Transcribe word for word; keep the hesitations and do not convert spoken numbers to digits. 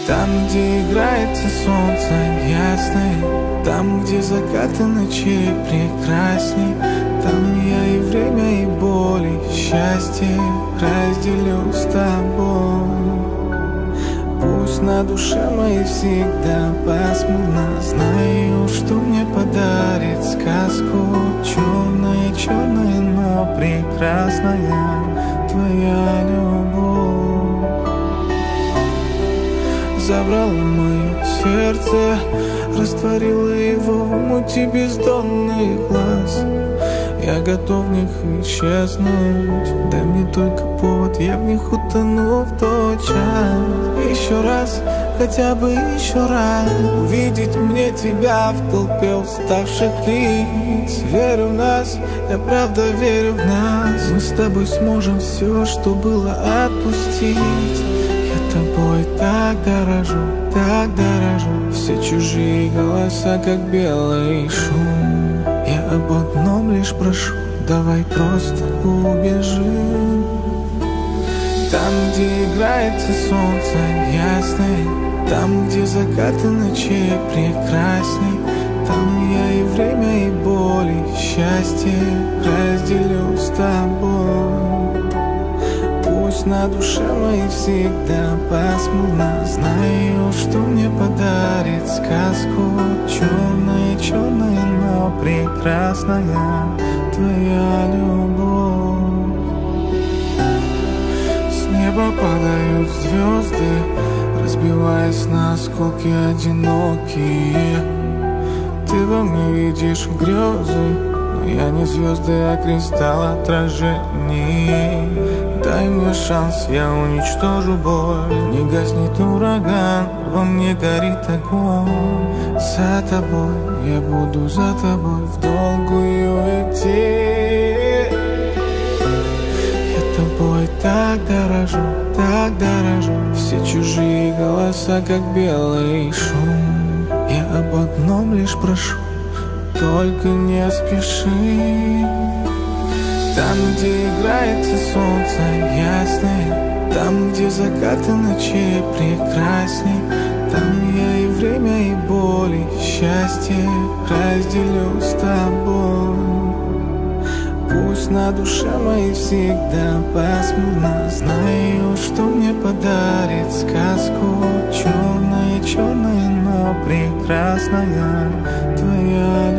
Там, где играется солнце ясное, там, где закаты ночей прекрасней, там я и время, и боль, и счастье разделю с тобой. Пусть на душе моей всегда пасмурно, знаю, что мне подарит сказку. Черная, черная, но прекрасная твоя любовь. Забрала мое сердце, растворила его в мути бездонных глаз. Я готов в них исчезнуть, дай мне только повод, я в них утону в тот час. Еще раз, хотя бы еще раз увидеть мне тебя в толпе уставших лиц. Верю в нас, я правда верю в нас. Мы с тобой сможем все, что было, отпустить. Я тобой так дорожу, так дорожу. Все чужие голоса, как белый шум. Я об одном лишь прошу, давай просто убежим. Там, где играется солнце ясное, там, где закаты ночей прекрасней, там я и время, и боль, и счастье разделю с тобой. Пусть на душе моей всегда пасмурно, знаю, что мне подарит сказку. Черная, черная, но прекрасная твоя любовь. С неба падают звезды, разбиваясь на осколки одинокие. Ты во мне видишь грезы, но я не звезды, а кристалл отражений. Дай мне шанс, я уничтожу боль. Не гаснет ураган, во мне горит огонь. За тобой, я буду за тобой в долгую идти. Я тобой так дорожу, так дорожу. Все чужие голоса, как белый шум. Я об одном лишь прошу, только не спеши. Там, где играется солнце ясное, там, где закаты ночей прекрасней, там я и время, и боль, и счастье разделю с тобой. Пусть на душе моей всегда пасмурно, знаю, что мне подарит сказку. Черная, черная, но прекрасная твоя любовь.